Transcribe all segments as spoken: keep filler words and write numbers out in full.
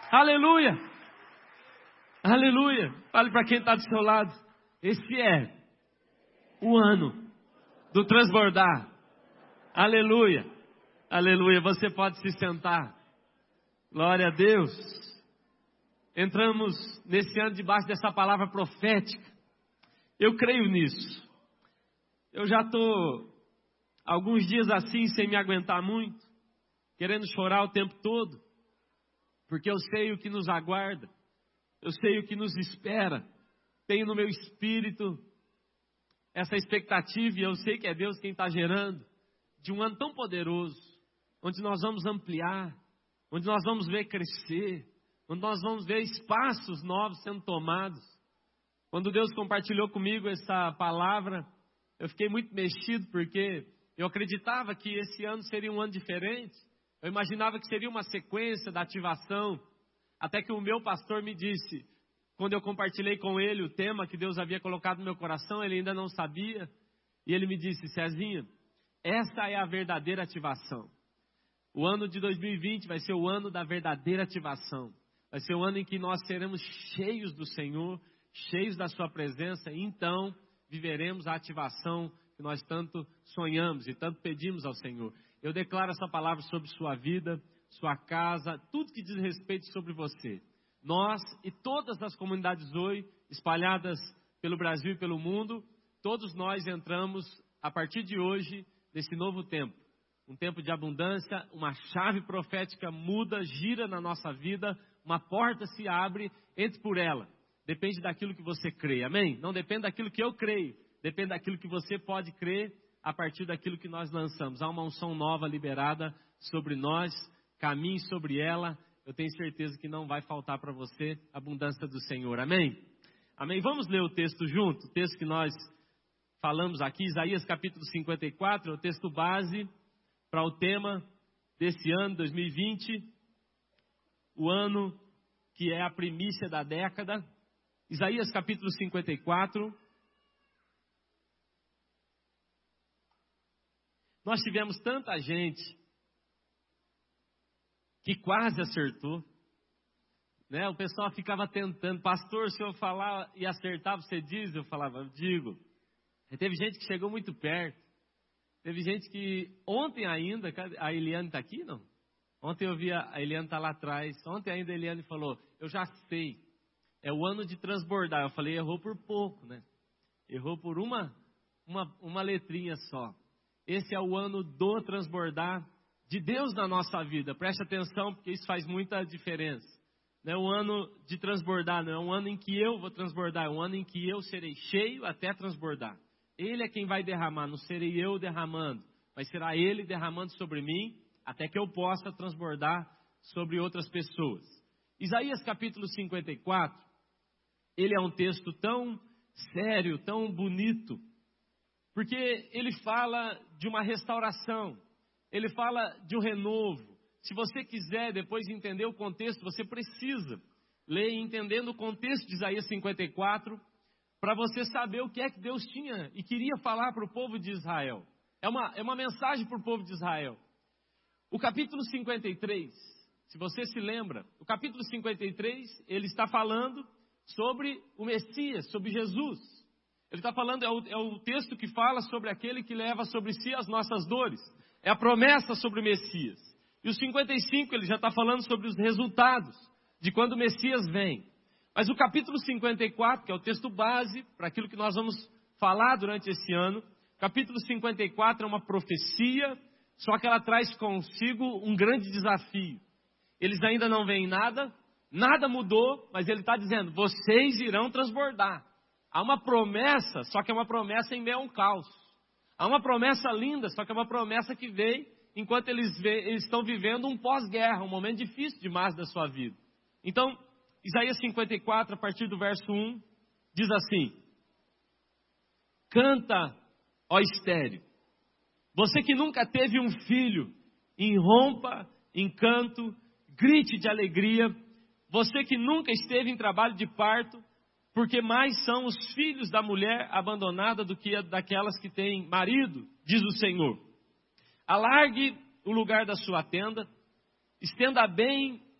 Aleluia. Aleluia. Fale para quem está do seu lado. Esse é o ano do transbordar. Aleluia. Aleluia. Você pode se sentar. Glória a Deus. Entramos nesse ano debaixo dessa palavra profética. Eu creio nisso. Eu já estou alguns dias assim, sem me aguentar muito, querendo chorar o tempo todo, porque eu sei o que nos aguarda, eu sei o que nos espera. Tenho no meu espírito essa expectativa, e eu sei que é Deus quem está gerando, de um ano tão poderoso, onde nós vamos ampliar, onde nós vamos ver crescer, onde nós vamos ver espaços novos sendo tomados. Quando Deus compartilhou comigo essa palavra, eu fiquei muito mexido, porque eu acreditava que esse ano seria um ano diferente. Eu imaginava que seria uma sequência da ativação, até que o meu pastor me disse, quando eu compartilhei com ele o tema que Deus havia colocado no meu coração, ele ainda não sabia, e ele me disse: Cezinha, essa é a verdadeira ativação. O ano de dois mil e vinte vai ser o ano da verdadeira ativação. Vai ser o ano em que nós seremos cheios do Senhor, cheios da sua presença, e então viveremos a ativação que nós tanto sonhamos e tanto pedimos ao Senhor. Eu declaro essa palavra sobre sua vida, sua casa, tudo que diz respeito sobre você. Nós e todas as comunidades Zoe, espalhadas pelo Brasil e pelo mundo, todos nós entramos, a partir de hoje, nesse novo tempo. Um tempo de abundância, uma chave profética muda, gira na nossa vida, uma porta se abre, entre por ela. Depende daquilo que você crê, amém? Não depende daquilo que eu creio, depende daquilo que você pode crer a partir daquilo que nós lançamos. Há uma unção nova liberada sobre nós, caminhe sobre ela, eu tenho certeza que não vai faltar para você a abundância do Senhor, amém? Amém? Vamos ler o texto junto, o texto que nós falamos aqui, Isaías capítulo cinquenta e quatro, é o texto base para o tema desse ano, dois mil e vinte, o ano que é a primícia da década. Isaías capítulo cinquenta e quatro. Nós tivemos tanta gente que quase acertou, né? O pessoal ficava tentando, pastor, se eu falar e acertar, você diz? Eu falava, eu digo. E teve gente que chegou muito perto. Teve gente que, ontem ainda, a Eliane está aqui, não? Ontem eu vi a Eliane está lá atrás. Ontem ainda a Eliane falou, eu já sei, é o ano de transbordar. Eu falei, errou por pouco, né? Errou por uma, uma, uma letrinha só. Esse é o ano do transbordar de Deus na nossa vida. Preste atenção, porque isso faz muita diferença. Não é um ano de transbordar, não é um ano em que eu vou transbordar, é um ano em que eu serei cheio até transbordar. Ele é quem vai derramar, não serei eu derramando, mas será Ele derramando sobre mim, até que eu possa transbordar sobre outras pessoas. Isaías capítulo cinquenta e quatro, ele é um texto tão sério, tão bonito, porque ele fala de uma restauração, ele fala de um renovo. Se você quiser depois entender o contexto, você precisa ler entendendo o contexto de Isaías cinquenta e quatro, para você saber o que é que Deus tinha e queria falar para o povo de Israel. É uma, é uma mensagem para o povo de Israel. O capítulo cinquenta e três, se você se lembra, o capítulo cinquenta e três, ele está falando sobre o Messias, sobre Jesus. Ele está falando, é o, é o texto que fala sobre aquele que leva sobre si as nossas dores. É a promessa sobre o Messias. E o cinquenta e cinco, ele já está falando sobre os resultados de quando o Messias vem. Mas o capítulo cinquenta e quatro, que é o texto base para aquilo que nós vamos falar durante esse ano, capítulo cinquenta e quatro é uma profecia, só que ela traz consigo um grande desafio. Eles ainda não veem nada, nada mudou, mas ele está dizendo, vocês irão transbordar. Há uma promessa, só que é uma promessa em meio a um caos. Há uma promessa linda, só que é uma promessa que veio enquanto eles, vê, eles estão vivendo um pós-guerra, um momento difícil demais da sua vida. Então, Isaías cinquenta e quatro, a partir do verso um, diz assim: canta, ó estéril, você que nunca teve um filho, irrompa em canto, grite de alegria, você que nunca esteve em trabalho de parto, porque mais são os filhos da mulher abandonada do que daquelas que têm marido, diz o Senhor. Alargue o lugar da sua tenda, estenda bem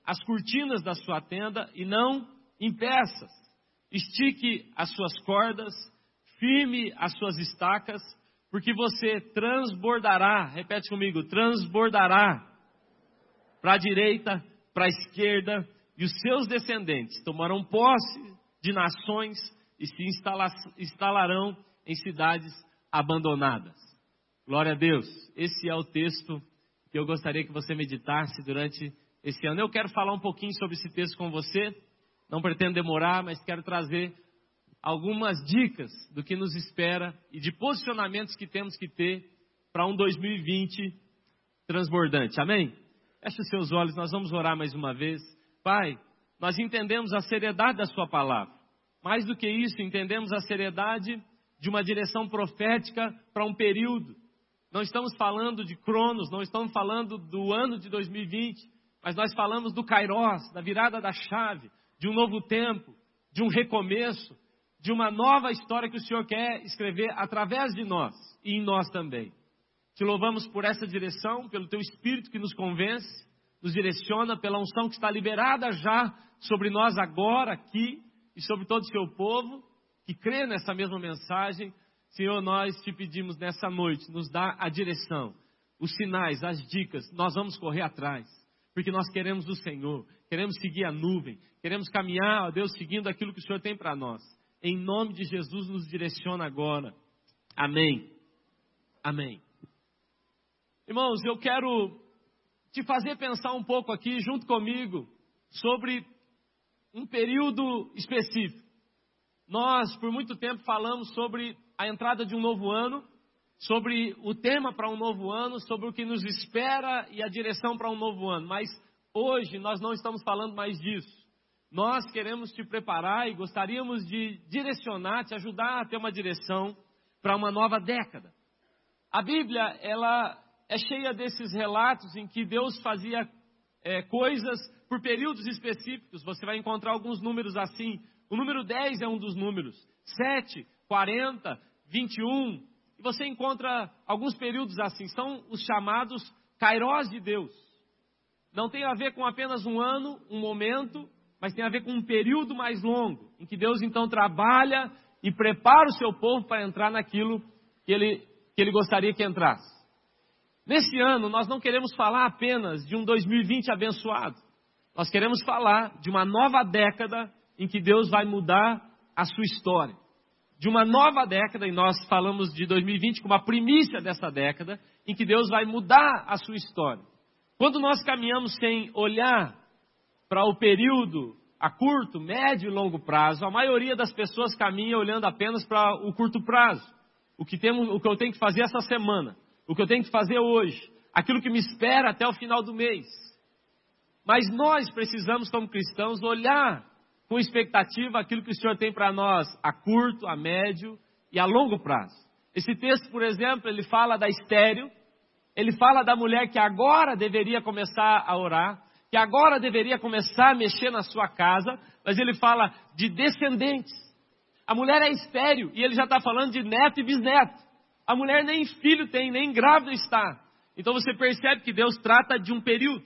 as cortinas da sua tenda e não em peças. Estique as suas cordas, firme as suas estacas, porque você transbordará, repete comigo, transbordará para a direita, para a esquerda, e os seus descendentes tomarão posse de nações e se instala, instalarão em cidades abandonadas. Glória a Deus. Esse é o texto que eu gostaria que você meditasse durante esse ano. Eu quero falar um pouquinho sobre esse texto com você. Não pretendo demorar, mas quero trazer algumas dicas do que nos espera e de posicionamentos que temos que ter para um dois mil e vinte transbordante. Amém? Feche os seus olhos, nós vamos orar mais uma vez. Pai, nós entendemos a seriedade da sua palavra. Mais do que isso, entendemos a seriedade de uma direção profética para um período. Não estamos falando de Cronos, não estamos falando do ano de dois mil e vinte, mas nós falamos do Kairos, da virada da chave, de um novo tempo, de um recomeço, de uma nova história que o Senhor quer escrever através de nós e em nós também. Te louvamos por essa direção, pelo Teu Espírito que nos convence, nos direciona, pela unção que está liberada já sobre nós agora, aqui, e sobre todo o Seu povo, que crê nessa mesma mensagem. Senhor, nós te pedimos nessa noite, nos dá a direção, os sinais, as dicas, nós vamos correr atrás, porque nós queremos o Senhor, queremos seguir a nuvem, queremos caminhar, ó Deus, seguindo aquilo que o Senhor tem para nós. Em nome de Jesus, nos direciona agora. Amém. Amém. Irmãos, eu quero te fazer pensar um pouco aqui, junto comigo, sobre um período específico. Nós, por muito tempo, falamos sobre a entrada de um novo ano, sobre o tema para um novo ano, sobre o que nos espera e a direção para um novo ano. Mas hoje nós não estamos falando mais disso. Nós queremos te preparar e gostaríamos de direcionar, te ajudar a ter uma direção para uma nova década. A Bíblia, ela é cheia desses relatos em que Deus fazia é, coisas por períodos específicos. Você vai encontrar alguns números assim. O número dez é um dos números. sete, quarenta, vinte e um. E você encontra alguns períodos assim. São os chamados Kairos de Deus. Não tem a ver com apenas um ano, um momento, mas tem a ver com um período mais longo, em que Deus então trabalha e prepara o seu povo para entrar naquilo que ele, que ele gostaria que entrasse. Nesse ano, nós não queremos falar apenas de um dois mil e vinte abençoado. Nós queremos falar de uma nova década em que Deus vai mudar a sua história. De uma nova década, e nós falamos de dois mil e vinte como a primícia dessa década, em que Deus vai mudar a sua história. Quando nós caminhamos sem olhar para o período a curto, médio e longo prazo, a maioria das pessoas caminha olhando apenas para o curto prazo. O que, temos, o que eu tenho que fazer essa semana, o que eu tenho que fazer hoje, aquilo que me espera até o final do mês. Mas nós precisamos, como cristãos, olhar com expectativa aquilo que o Senhor tem para nós a curto, a médio e a longo prazo. Esse texto, por exemplo, ele fala da estéril, ele fala da mulher que agora deveria começar a orar, que agora deveria começar a mexer na sua casa, mas ele fala de descendentes. A mulher é estéril e ele já está falando de neto e bisneto. A mulher nem filho tem, nem grávida está. Então você percebe que Deus trata de um período.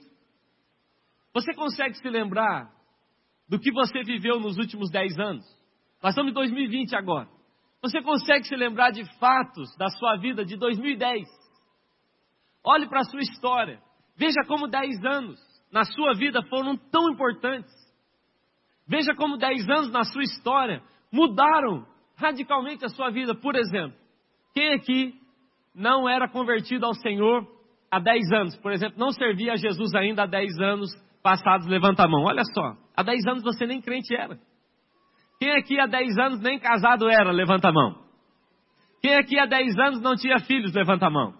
Você consegue se lembrar do que você viveu nos últimos dez anos? Nós estamos em dois mil e vinte agora. Você consegue se lembrar de fatos da sua vida de dois mil e dez? Olhe para a sua história. Veja como dez anos na sua vida foram tão importantes. Veja como dez anos na sua história mudaram radicalmente a sua vida. Por exemplo, quem aqui não era convertido ao Senhor há dez anos? Por exemplo, não servia a Jesus ainda há dez anos passados, levanta a mão. Olha só, há dez anos você nem crente era. Quem aqui há dez anos nem casado era? Levanta a mão. Quem aqui há dez anos não tinha filhos? Levanta a mão.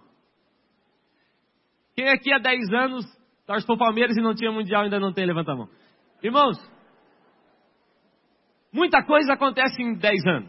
Quem aqui há dez anos torce para o Palmeiras e não tinha mundial? Ainda não tem? Levanta a mão. Irmãos, muita coisa acontece em dez anos.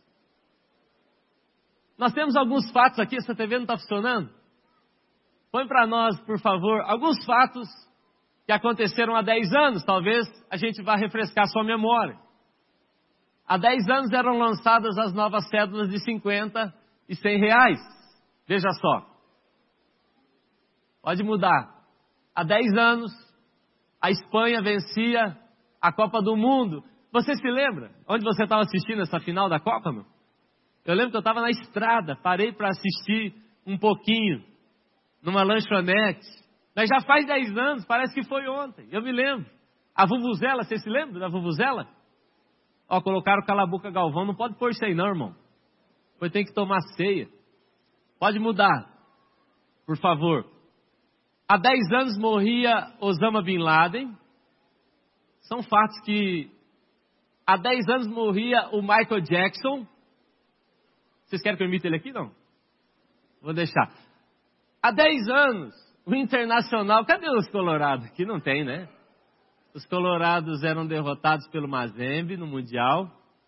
Nós temos alguns fatos aqui. Essa T V não está funcionando? Põe para nós, por favor, alguns fatos que aconteceram há dez anos. Talvez a gente vá refrescar sua memória. Há dez anos eram lançadas as novas cédulas de cinquenta e cem reais. Veja só. Pode mudar. Há dez anos, a Espanha vencia a Copa do Mundo. Você se lembra? Onde você estava assistindo essa final da Copa, meu? Eu lembro que eu estava na estrada, parei para assistir um pouquinho, numa lanchonete. Mas já faz dez anos, parece que foi ontem, eu me lembro. A Vuvuzela, você se lembra da Vuvuzela? Ó, colocaram o Cala-Boca Galvão, não pode pôr isso aí não, irmão. Depois tem que tomar ceia. Pode mudar, por favor. Há dez anos morria Osama Bin Laden. São fatos que... Há dez anos morria o Michael Jackson. Vocês querem que eu imite ele aqui, não? Vou deixar. Há dez anos, o Internacional... Cadê os colorados? Aqui não tem, né? Os colorados eram derrotados pelo Mazembe no Mundial.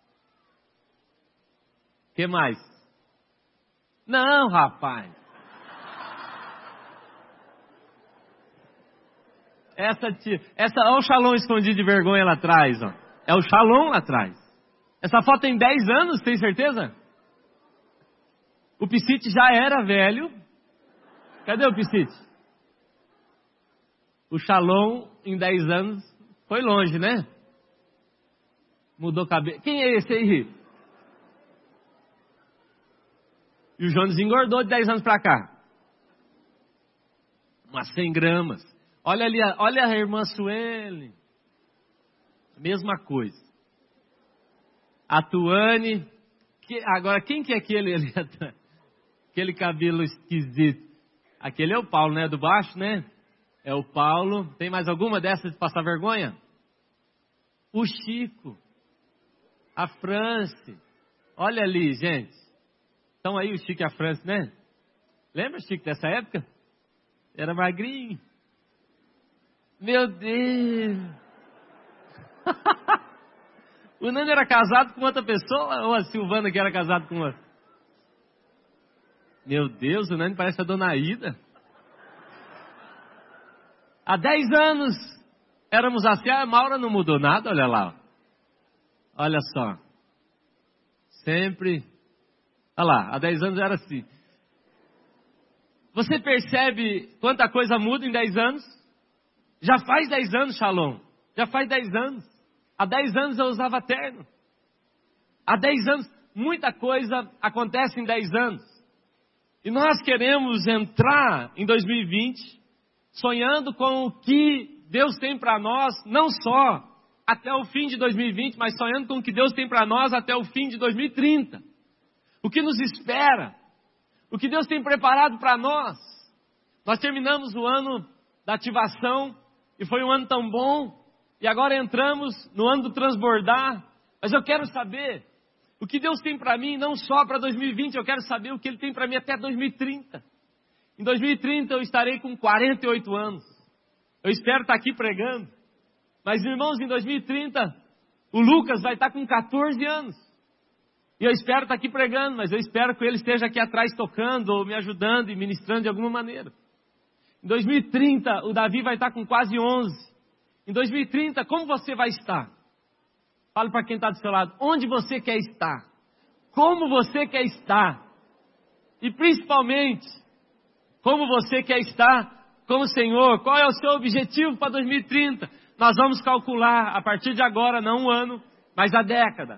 O que mais? Não, rapaz. Essa tia... Essa, olha o Shalom escondido de vergonha lá atrás, ó. É o Shalom lá atrás. Essa foto tem dez anos, tem certeza? O Piscite já era velho. Cadê o Piscite? O Shalom, em dez anos, foi longe, né? Mudou cabelo. Quem é esse aí? E o Jones engordou de dez anos pra cá. Umas cem gramas. Olha ali, olha a irmã Sueli. Mesma coisa. A Tuane. Que, agora, quem que é aquele ali? Aquele cabelo esquisito. Aquele é o Paulo, né? Do baixo, né? É o Paulo. Tem mais alguma dessas de passar vergonha? O Chico. A France. Olha ali, gente. Estão aí o Chico e a France, né? Lembra, Chico, dessa época? Era magrinho. Meu Deus. O Nando era casado com outra pessoa? Ou a Silvana que era casada com outra? Meu Deus, o Nando parece a Dona Aida. Há dez anos éramos assim, a Maura não mudou nada, olha lá. Olha só. Sempre. Olha lá, há dez anos era assim. Você percebe quanta coisa muda em dez anos? Já faz dez anos, Shalom. Já faz dez anos. Há dez anos eu usava terno. Há dez anos, muita coisa acontece em dez anos. E nós queremos entrar em dois mil e vinte sonhando com o que Deus tem para nós, não só até o fim de dois mil e vinte, mas sonhando com o que Deus tem para nós até o fim de dois mil e trinta. O que nos espera, o que Deus tem preparado para nós. Nós terminamos o ano da ativação e foi um ano tão bom. E agora entramos no ano do transbordar. Mas eu quero saber o que Deus tem para mim, não só para dois mil e vinte, eu quero saber o que Ele tem para mim até dois mil e trinta. Em dois mil e trinta eu estarei com quarenta e oito anos. Eu espero estar aqui pregando. Mas, irmãos, em dois mil e trinta, o Lucas vai estar com quatorze anos. E eu espero estar aqui pregando, mas eu espero que ele esteja aqui atrás tocando, ou me ajudando e ministrando de alguma maneira. Em dois mil e trinta, o Davi vai estar com quase onze. Em dois mil e trinta, como você vai estar? Fale para quem está do seu lado. Onde você quer estar? Como você quer estar? E principalmente, como você quer estar com o Senhor? Qual é o seu objetivo para dois mil e trinta? Nós vamos calcular a partir de agora, não um ano, mas a década.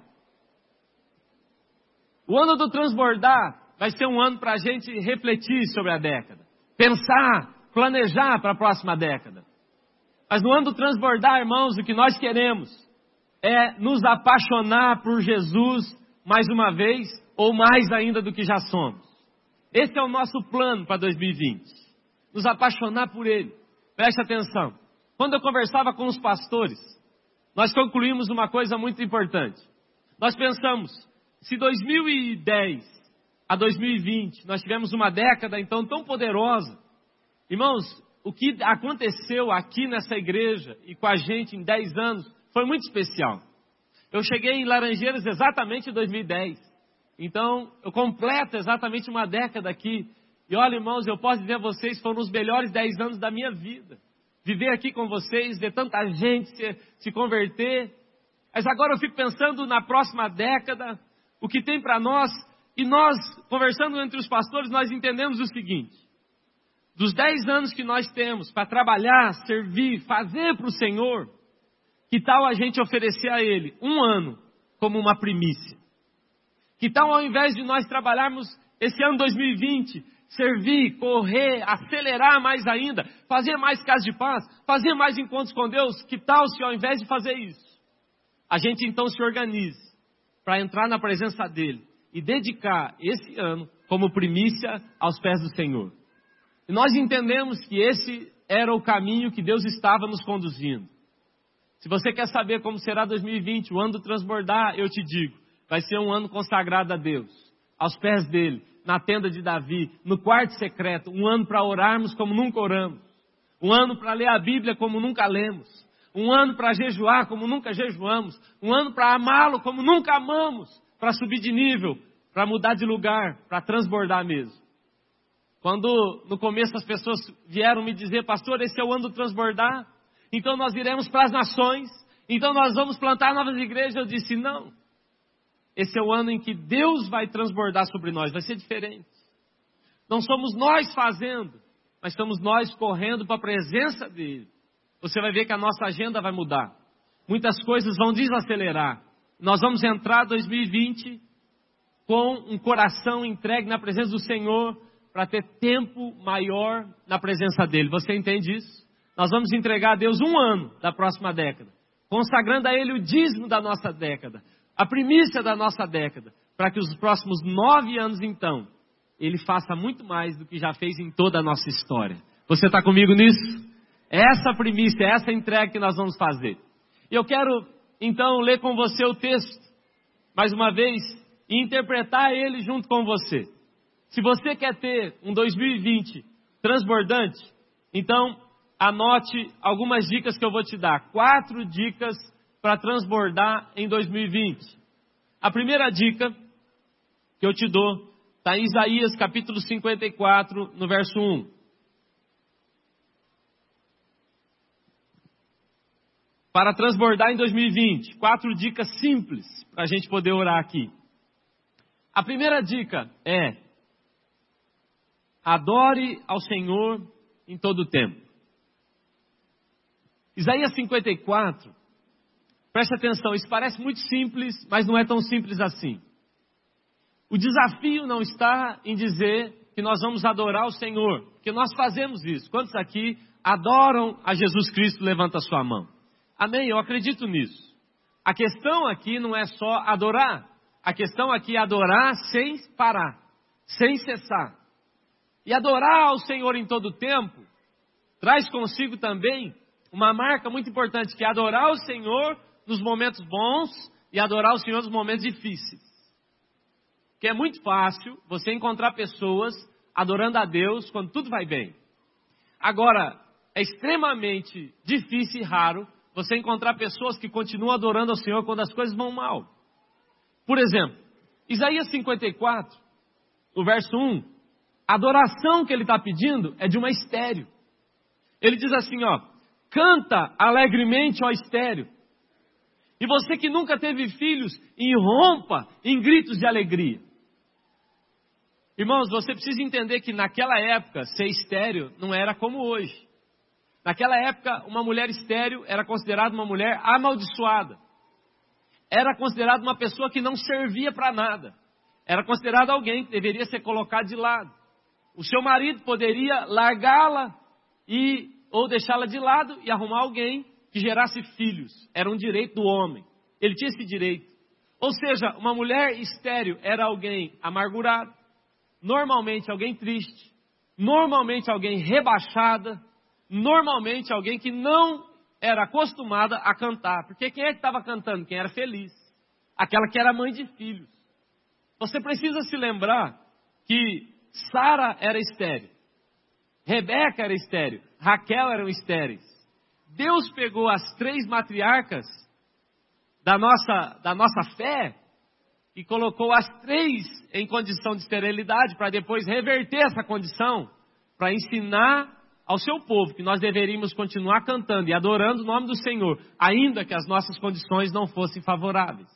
O ano do transbordar vai ser um ano para a gente refletir sobre a década. Pensar, planejar para a próxima década. Mas no ano do transbordar, irmãos, o que nós queremos é nos apaixonar por Jesus mais uma vez, ou mais ainda do que já somos. Esse é o nosso plano para dois mil e vinte. Nos apaixonar por Ele. Preste atenção. Quando eu conversava com os pastores, nós concluímos uma coisa muito importante. Nós pensamos, se dois mil e dez a dois mil e vinte, nós tivemos uma década então tão poderosa. Irmãos, o que aconteceu aqui nessa igreja e com a gente em dez anos foi muito especial. Eu cheguei em Laranjeiras exatamente em dois mil e dez. Então, eu completo exatamente uma década aqui. E olha, irmãos, eu posso dizer a vocês, foram os melhores dez anos da minha vida. Viver aqui com vocês, ver tanta gente se, se converter. Mas agora eu fico pensando na próxima década, o que tem para nós. E nós, conversando entre os pastores, nós entendemos o seguinte. dos dez anos que nós temos para trabalhar, servir, fazer para o Senhor, que tal a gente oferecer a Ele um ano como uma primícia? Que tal ao invés de nós trabalharmos esse ano dois mil e vinte, servir, correr, acelerar mais ainda, fazer mais casa de paz, fazer mais encontros com Deus, que tal se ao invés de fazer isso, a gente então se organize para entrar na presença dEle e dedicar esse ano como primícia aos pés do Senhor? E nós entendemos que esse era o caminho que Deus estava nos conduzindo. Se você quer saber como será dois mil e vinte, o ano do transbordar, eu te digo, vai ser um ano consagrado a Deus, aos pés dEle, na tenda de Davi, no quarto secreto, um ano para orarmos como nunca oramos, um ano para ler a Bíblia como nunca lemos, um ano para jejuar como nunca jejuamos, um ano para amá-lo como nunca amamos, para subir de nível, para mudar de lugar, para transbordar mesmo. Quando no começo as pessoas vieram me dizer, pastor, esse é o ano do transbordar, então nós iremos para as nações, então nós vamos plantar novas igrejas, eu disse, não. Esse é o ano em que Deus vai transbordar sobre nós, vai ser diferente. Não somos nós fazendo, mas estamos nós correndo para a presença dEle. Você vai ver que a nossa agenda vai mudar. Muitas coisas vão desacelerar. Nós vamos entrar em dois mil e vinte com um coração entregue na presença do Senhor, para ter tempo maior na presença dEle. Você entende isso? Nós vamos entregar a Deus um ano da próxima década, consagrando a Ele o dízimo da nossa década, a primícia da nossa década, para que os próximos nove anos, então, Ele faça muito mais do que já fez em toda a nossa história. Você está comigo nisso? Essa primícia, essa entrega que nós vamos fazer. E eu quero, então, ler com você o texto, mais uma vez, e interpretar ele junto com você. Se você quer ter um dois mil e vinte transbordante, então anote algumas dicas que eu vou te dar. Quatro dicas para transbordar em dois mil e vinte. A primeira dica que eu te dou está em Isaías capítulo cinquenta e quatro, no verso um. Para transbordar em dois mil e vinte, quatro dicas simples para a gente poder orar aqui. A primeira dica é: adore ao Senhor em todo o tempo. Isaías cinquenta e quatro, preste atenção, isso parece muito simples, mas não é tão simples assim. O desafio não está em dizer que nós vamos adorar o Senhor, porque nós fazemos isso. Quantos aqui adoram a Jesus Cristo? Levanta a sua mão. Amém? Eu acredito nisso. A questão aqui não é só adorar, a questão aqui é adorar sem parar, sem cessar. E adorar ao Senhor em todo o tempo traz consigo também uma marca muito importante, que é adorar o Senhor nos momentos bons e adorar o Senhor nos momentos difíceis. Porque é muito fácil você encontrar pessoas adorando a Deus quando tudo vai bem. Agora, é extremamente difícil e raro você encontrar pessoas que continuam adorando ao Senhor quando as coisas vão mal. Por exemplo, Isaías cinquenta e quatro, o verso um, a adoração que ele está pedindo é de uma estéreo. Ele diz assim, ó, canta alegremente, ó estéreo. E você que nunca teve filhos, irrompa em gritos de alegria. Irmãos, você precisa entender que naquela época, ser estéreo não era como hoje. Naquela época, uma mulher estéreo era considerada uma mulher amaldiçoada. Era considerada uma pessoa que não servia para nada. Era considerada alguém que deveria ser colocado de lado. O seu marido poderia largá-la e, ou deixá-la de lado e arrumar alguém que gerasse filhos. Era um direito do homem. Ele tinha esse direito. Ou seja, uma mulher estéril era alguém amargurado, normalmente alguém triste, normalmente alguém rebaixada, normalmente alguém que não era acostumada a cantar. Porque quem é que estava cantando? Quem era feliz. Aquela que era mãe de filhos. Você precisa se lembrar que Sara era estéril, Rebeca era estéril, Raquel eram estéreis. Deus pegou as três matriarcas da nossa, da nossa fé e colocou as três em condição de esterilidade para depois reverter essa condição, para ensinar ao seu povo que nós deveríamos continuar cantando e adorando o nome do Senhor, ainda que as nossas condições não fossem favoráveis.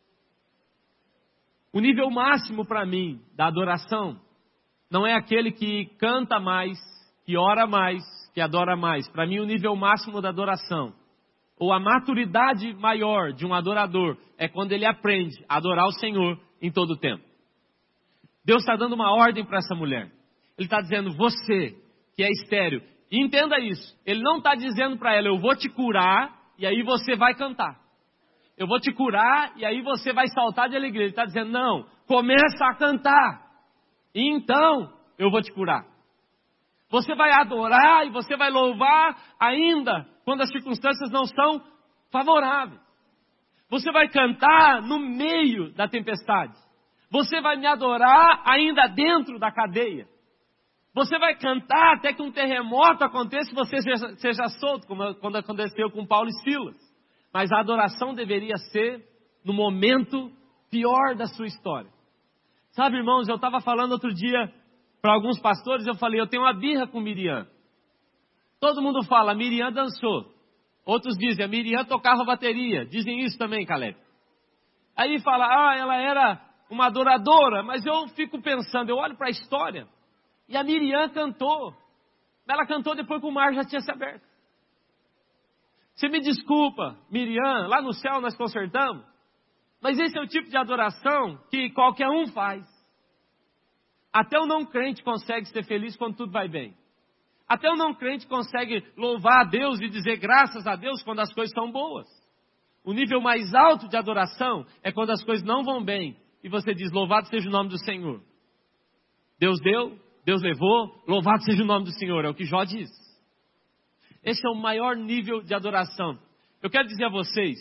O nível máximo para mim da adoração não é aquele que canta mais que ora mais, que adora mais. Para mim, o nível máximo da adoração, ou a maturidade maior de um adorador, é quando ele aprende a adorar o Senhor em todo o tempo. Deus está dando uma ordem para essa mulher. Ele está dizendo, você que é estéril, e entenda isso, ele não está dizendo para ela, eu vou te curar e aí você vai cantar. Eu vou te curar e aí você vai saltar de alegria. Ele está dizendo, não, começa a cantar. E então eu vou te curar. Você vai adorar e você vai louvar ainda quando as circunstâncias não são favoráveis. Você vai cantar no meio da tempestade. Você vai me adorar ainda dentro da cadeia. Você vai cantar até que um terremoto aconteça e você seja, seja solto, como quando aconteceu com Paulo e Silas. Mas a adoração deveria ser no momento pior da sua história. Sabe, irmãos, eu estava falando outro dia para alguns pastores, eu falei, eu tenho uma birra com Miriam. Todo mundo fala, Miriam dançou. Outros dizem, a Miriam tocava bateria. Dizem isso também, Caleb. Aí fala, ah, ela era uma adoradora. Mas eu fico pensando, eu olho para a história, e a Miriam cantou. Ela cantou depois que o mar já tinha se aberto. Você me desculpa, Miriam, lá no céu nós consertamos. Mas esse é o tipo de adoração que qualquer um faz. Até o não crente consegue ser feliz quando tudo vai bem. Até o não crente consegue louvar a Deus e dizer graças a Deus quando as coisas são boas. O nível mais alto de adoração é quando as coisas não vão bem. E você diz, louvado seja o nome do Senhor. Deus deu, Deus levou, louvado seja o nome do Senhor. É o que Jó diz. Esse é o maior nível de adoração. Eu quero dizer a vocês,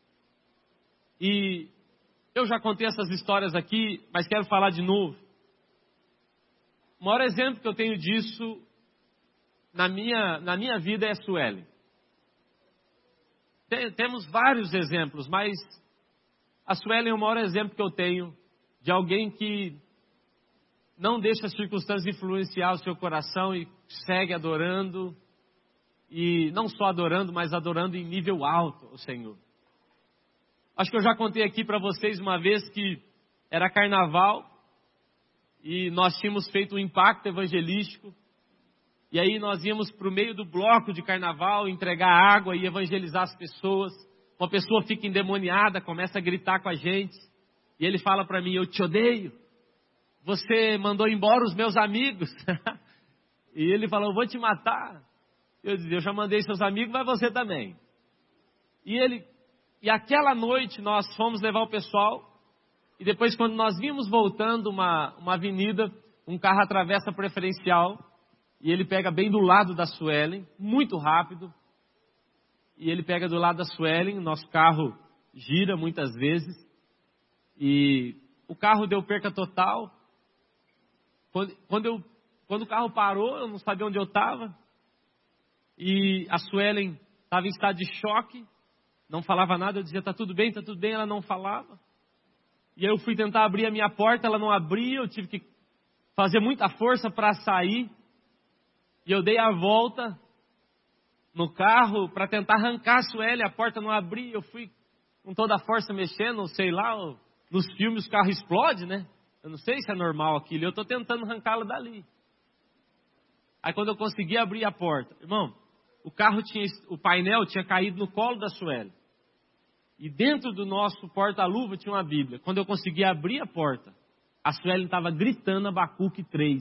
e eu já contei essas histórias aqui, mas quero falar de novo. O maior exemplo que eu tenho disso na minha, na minha vida é a Sueli. Tem, temos vários exemplos, mas a Sueli é o maior exemplo que eu tenho de alguém que não deixa as circunstâncias influenciar o seu coração e segue adorando. E não só adorando, mas adorando em nível alto o Senhor. Acho que eu já contei aqui para vocês uma vez que era carnaval e nós tínhamos feito um impacto evangelístico. E aí nós íamos para o meio do bloco de carnaval entregar água e evangelizar as pessoas. Uma pessoa fica endemoniada, começa a gritar com a gente. E ele fala para mim, eu te odeio. Você mandou embora os meus amigos. E ele falou, eu vou te matar. Eu disse, eu já mandei seus amigos, vai você também. E ele, e aquela noite nós fomos levar o pessoal, e depois quando nós vimos voltando uma, uma avenida, um carro atravessa a preferencial, e ele pega bem do lado da Suelen, muito rápido, e ele pega do lado da Suelen, nosso carro gira muitas vezes, e o carro deu perca total. Quando, quando, eu, quando o carro parou, eu não sabia onde eu estava, e a Suelen estava em estado de choque, não falava nada, eu dizia, está tudo bem, está tudo bem, ela não falava. E aí eu fui tentar abrir a minha porta, ela não abria, eu tive que fazer muita força para sair. E eu dei a volta no carro para tentar arrancar a Sueli, a porta não abria, eu fui com toda a força mexendo, sei lá, nos filmes o carro explode, né? Eu não sei se é normal aquilo, eu estou tentando arrancá-la dali. Aí quando eu consegui abrir a porta, irmão, o carro tinha, o painel tinha caído no colo da Sueli. E dentro do nosso porta-luva tinha uma Bíblia. Quando eu consegui abrir a porta, a Sueli estava gritando Abacuque três.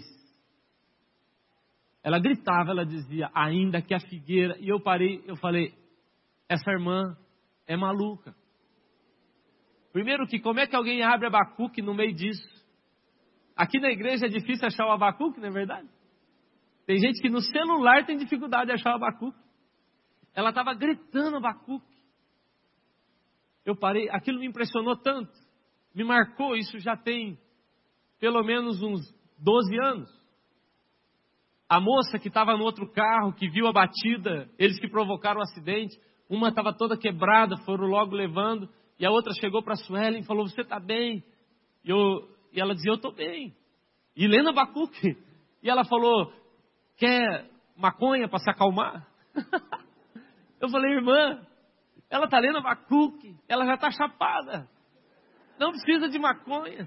Ela gritava, ela dizia, ainda que a figueira... E eu parei, eu falei, essa irmã é maluca. Primeiro que, como é que alguém abre Abacuque no meio disso? Aqui na igreja é difícil achar o Abacuque, não é verdade? Tem gente que no celular tem dificuldade de achar o Abacuque. Ela estava gritando Abacuque. Eu parei, aquilo me impressionou tanto, me marcou, isso já tem pelo menos uns doze anos. A moça que estava no outro carro, que viu a batida, eles que provocaram o acidente, uma estava toda quebrada, foram logo levando, e a outra chegou para a Suelen e falou, você está bem? E, eu, e ela dizia, eu estou bem. E lendo Abacuque. E ela falou, quer maconha para se acalmar? Eu falei, irmã, ela está lendo Abacuque, ela já está chapada, não precisa de maconha.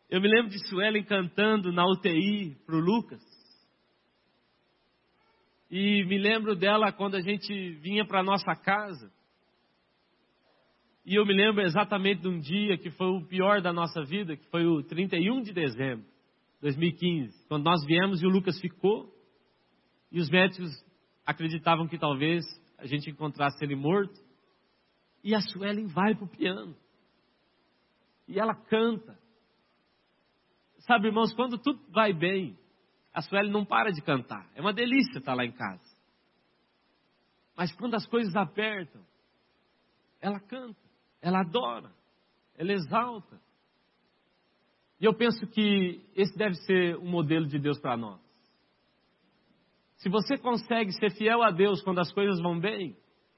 Eu me lembro de Suelen cantando na U T I para o Lucas. E me lembro dela quando a gente vinha para a nossa casa. E eu me lembro exatamente de um dia que foi o pior da nossa vida, que foi o trinta e um de dezembro de dois mil e quinze. Quando nós viemos e o Lucas ficou. E os médicos acreditavam que talvez a gente encontrasse ele morto. E a Suelen vai para o piano. E ela canta. Sabe, irmãos, quando tudo vai bem, a Sueli não para de cantar. É uma delícia estar lá em casa. Mas quando as coisas apertam, ela canta, ela adora, ela exalta. E eu penso que esse deve ser um modelo de Deus para nós. Se você consegue ser fiel a Deus quando as coisas vão bem,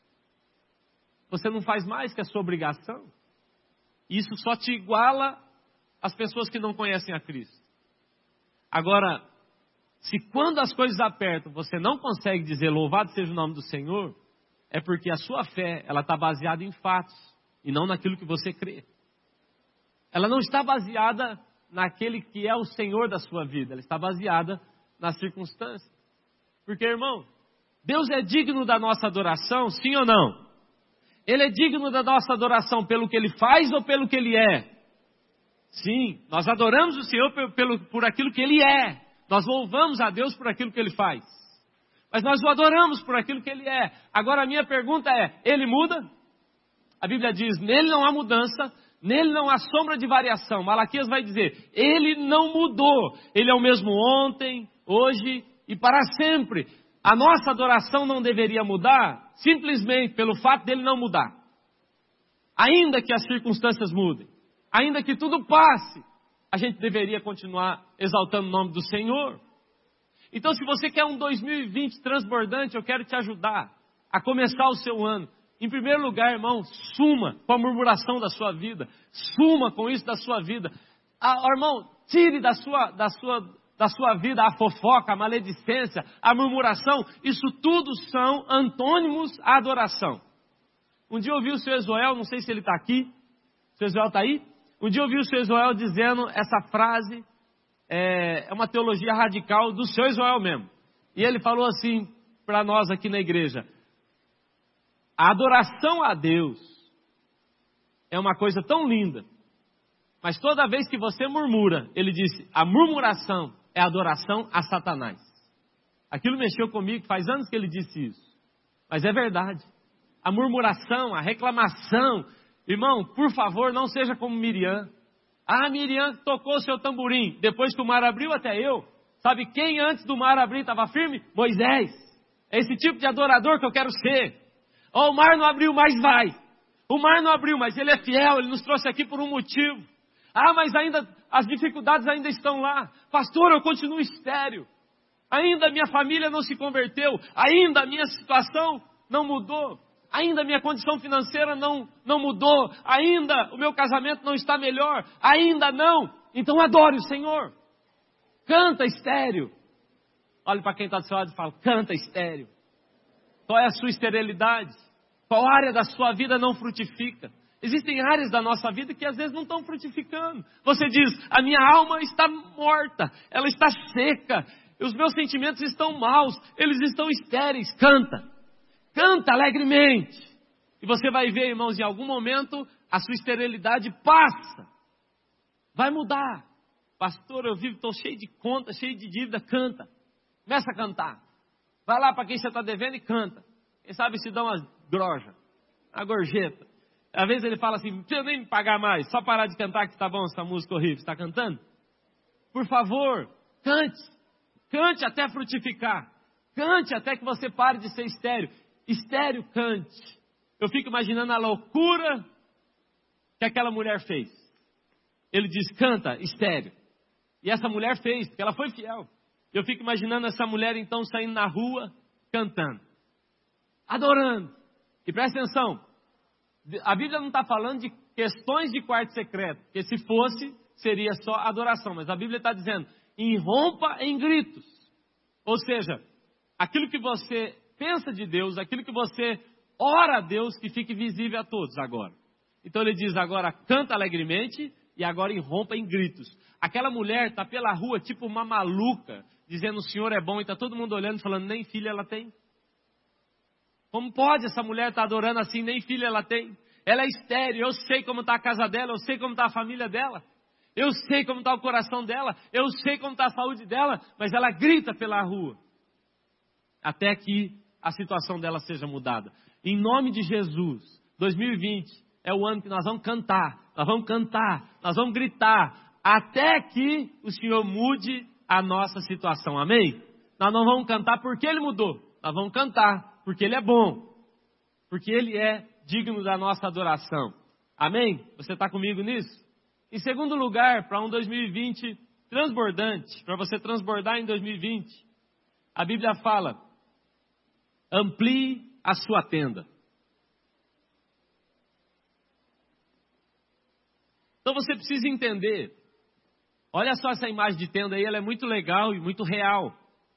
você não faz mais que a sua obrigação. Isso só te iguala às pessoas que não conhecem a Cristo. Agora, se quando as coisas apertam, você não consegue dizer louvado seja o nome do Senhor, é porque a sua fé, ela está baseada em fatos, e não naquilo que você crê. Ela não está baseada naquele que é o Senhor da sua vida, ela está baseada nas circunstâncias. Porque, irmão, Deus é digno da nossa adoração, sim ou não? Ele é digno da nossa adoração pelo que Ele faz ou pelo que Ele é? Sim, nós adoramos o Senhor por, pelo, por aquilo que Ele é. Nós louvamos a Deus por aquilo que Ele faz. Mas nós o adoramos por aquilo que Ele é. Agora a minha pergunta é, Ele muda? A Bíblia diz, nele não há mudança, nele não há sombra de variação. Malaquias vai dizer, Ele não mudou. Ele é o mesmo ontem, hoje e para sempre. A nossa adoração não deveria mudar simplesmente pelo fato dele não mudar. Ainda que as circunstâncias mudem, ainda que tudo passe, a gente deveria continuar exaltando o nome do Senhor. Então, se você quer um dois mil e vinte transbordante, eu quero te ajudar a começar o seu ano. Em primeiro lugar, irmão, suma com a murmuração da sua vida. Suma com isso da sua vida. Ah, irmão, tire da sua, da, sua, da sua vida a fofoca, a maledicência, a murmuração. Isso tudo são antônimos à adoração. Um dia eu ouvi o seu Ezoel, não sei se ele está aqui. O seu Ezoel está aí? Um dia eu ouvi o seu Ezoel dizendo essa frase, é, é uma teologia radical do seu Ezoel mesmo. E ele falou assim para nós aqui na igreja, a adoração a Deus é uma coisa tão linda, mas toda vez que você murmura, ele disse, a murmuração é adoração a Satanás. Aquilo mexeu comigo, faz anos que ele disse isso, mas é verdade. A murmuração, a reclamação, irmão, por favor, não seja como Miriam. Ah, Miriam tocou seu tamborim, depois que o mar abriu até eu. Sabe quem antes do mar abrir estava firme? Moisés. É esse tipo de adorador que eu quero ser. Oh, o mar não abriu, mas vai. O mar não abriu, mas ele é fiel, ele nos trouxe aqui por um motivo. Ah, mas ainda, as dificuldades ainda estão lá. Pastor, eu continuo estéril. Ainda minha família não se converteu. Ainda a minha situação não mudou. Ainda a minha condição financeira não, não mudou. Ainda o meu casamento não está melhor. Ainda não. Então adore o Senhor. Canta estéril. Olhe para quem está do seu lado e fala, canta estéril. Qual é a sua esterilidade? Qual área da sua vida não frutifica? Existem áreas da nossa vida que às vezes não estão frutificando. Você diz, a minha alma está morta. Ela está seca. Os meus sentimentos estão maus. Eles estão estéreis. Canta. Canta alegremente. E você vai ver, irmãos, em algum momento a sua esterilidade passa. Vai mudar. Pastor, eu vivo, estou cheio de conta, cheio de dívida. Canta. Começa a cantar. Vai lá para quem você está devendo e canta. Quem sabe se dá uma groja, uma gorjeta. Às vezes ele fala assim, não precisa nem me pagar mais. Só parar de cantar que está bom essa música horrível. Você está cantando? Por favor, cante. Cante até frutificar. Cante até que você pare de ser estéril. Estéril, cante. Eu fico imaginando a loucura que aquela mulher fez. Ele diz, canta, estéril. E essa mulher fez, porque ela foi fiel. Eu fico imaginando essa mulher então saindo na rua, cantando. Adorando. E presta atenção, a Bíblia não está falando de questões de quarto secreto. Porque se fosse, seria só adoração. Mas a Bíblia está dizendo, irrompa em gritos. Ou seja, aquilo que você pensa de Deus, aquilo que você ora a Deus, que fique visível a todos agora. Então ele diz agora, canta alegremente e agora irrompa em gritos. Aquela mulher está pela rua, tipo uma maluca, dizendo o Senhor é bom, e está todo mundo olhando, falando, nem filha ela tem. Como pode essa mulher estar adorando assim, nem filha ela tem? Ela é estéril, eu sei como está a casa dela, eu sei como está a família dela. Eu sei como está o coração dela, eu sei como está a saúde dela, mas ela grita pela rua. Até que a situação dela seja mudada. Em nome de Jesus, dois mil e vinte é o ano que nós vamos cantar, nós vamos cantar, nós vamos gritar, até que o Senhor mude a nossa situação, amém? Nós não vamos cantar porque Ele mudou, nós vamos cantar porque Ele é bom, porque Ele é digno da nossa adoração, amém? Você está comigo nisso? Em segundo lugar, para um dois mil e vinte transbordante, para você transbordar em dois mil e vinte, a Bíblia fala, amplie a sua tenda. Então você precisa entender, olha só essa imagem de tenda aí, ela é muito legal e muito real.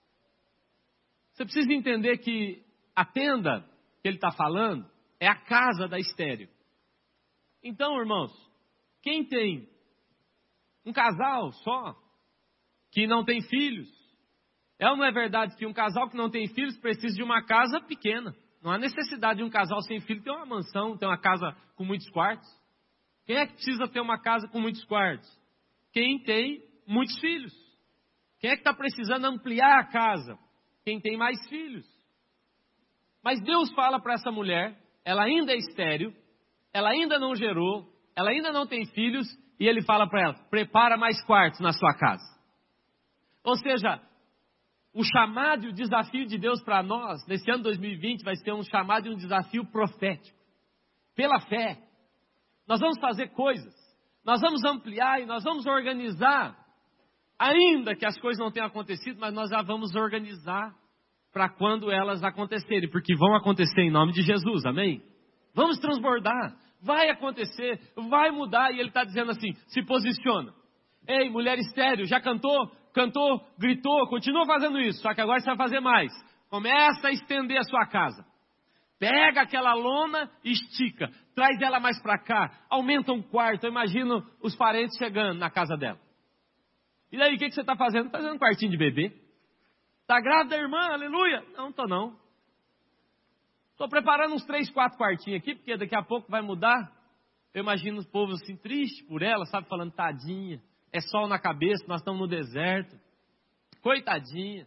Você precisa entender que a tenda que ele está falando é a casa da estéril. Então, irmãos, quem tem um casal só, que não tem filhos, é ou não é verdade que um casal que não tem filhos precisa de uma casa pequena? Não há necessidade de um casal sem filho ter uma mansão, ter uma casa com muitos quartos. Quem é que precisa ter uma casa com muitos quartos? Quem tem muitos filhos. Quem é que está precisando ampliar a casa? Quem tem mais filhos. Mas Deus fala para essa mulher, ela ainda é estéril, ela ainda não gerou, ela ainda não tem filhos, e Ele fala para ela, prepara mais quartos na sua casa. Ou seja, o chamado e o desafio de Deus para nós, nesse ano dois mil e vinte, vai ser um chamado e um desafio profético. Pela fé. Nós vamos fazer coisas, nós vamos ampliar e nós vamos organizar, ainda que as coisas não tenham acontecido, mas nós já vamos organizar para quando elas acontecerem, porque vão acontecer em nome de Jesus, amém? Vamos transbordar, vai acontecer, vai mudar, e Ele está dizendo assim, se posiciona. Ei, mulher estéril, já cantou, cantou, gritou, continua fazendo isso, só que agora você vai fazer mais. Começa a estender a sua casa. Pega aquela lona e estica. Traz ela mais para cá. Aumenta um quarto. Eu imagino os parentes chegando na casa dela. E daí, o que, que você está fazendo? Está fazendo um quartinho de bebê? Está grávida, irmã? Aleluia. Não, estou não. Estou preparando uns três, quatro quartinhos aqui, porque daqui a pouco vai mudar. Eu imagino o povo assim, triste por ela, sabe? Falando, tadinha. É sol na cabeça, nós estamos no deserto. Coitadinha.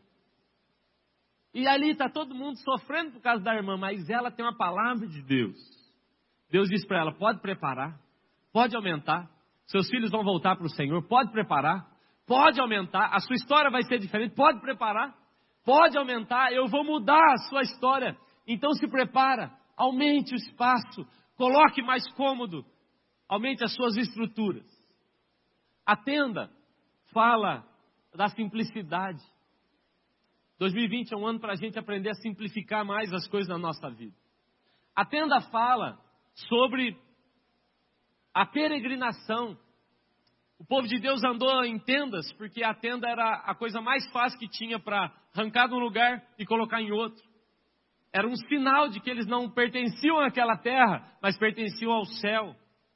E ali está todo mundo sofrendo por causa da irmã, mas ela tem uma palavra de Deus. Deus diz para ela, pode preparar, pode aumentar, seus filhos vão voltar para o Senhor, pode preparar, pode aumentar, a sua história vai ser diferente, pode preparar, pode aumentar, eu vou mudar a sua história. Então se prepara, aumente o espaço, coloque mais cômodo, aumente as suas estruturas. A tenda fala da simplicidade. dois mil e vinte é um ano para a gente aprender a simplificar mais as coisas na nossa vida. A tenda fala sobre a peregrinação. O povo de Deus andou em tendas, porque a tenda era a coisa mais fácil que tinha para arrancar de um lugar e colocar em outro. Era um sinal de que eles não pertenciam àquela terra, mas pertenciam ao céu.